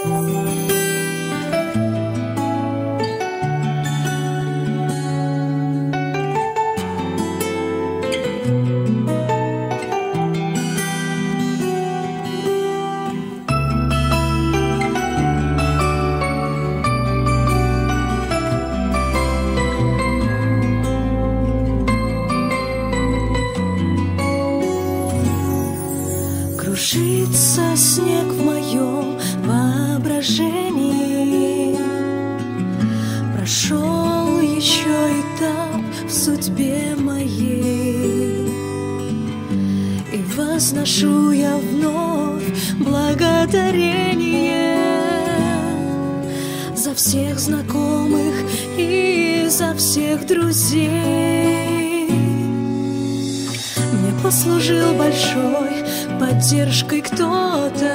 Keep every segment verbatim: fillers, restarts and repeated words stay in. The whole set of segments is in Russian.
Кружится снег в моем воображении. Прошел еще этап в судьбе моей, и возношу я вновь благодарение за всех знакомых и за всех друзей. Мне послужил большой поддержкой кто-то,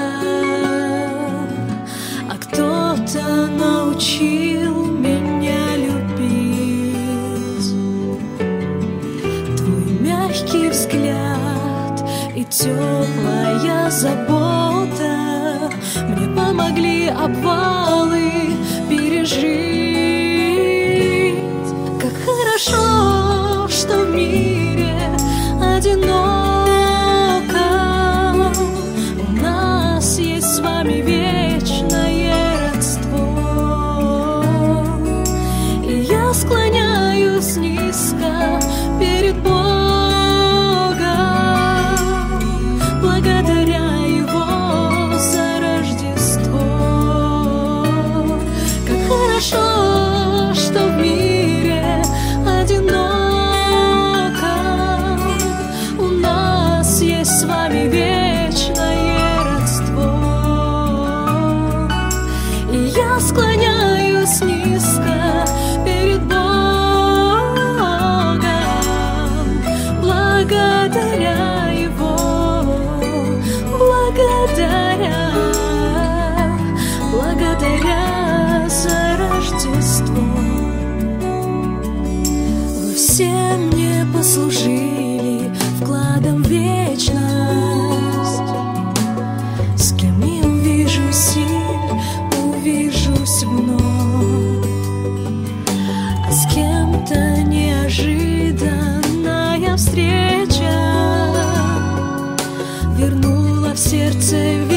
а кто-то научил меня любить. Твой мягкий взгляд и теплая забота мне помогли обвалы пережить. Как хорошо, что в мире одиноко с вами вечное родство, и я склоняюсь низко перед Богом, благодаря Его за Рождество. Как хорошо, что в мире одиноко у нас есть с вами вечное родство. Я склоняюсь низко перед Богом, благодаря Его, благодаря, благодаря за Рождество. Вы все мне послужили вкладом в вечность. С кем не увижусь и увижусь вновь, а с кем-то неожиданная встреча вернула в сердце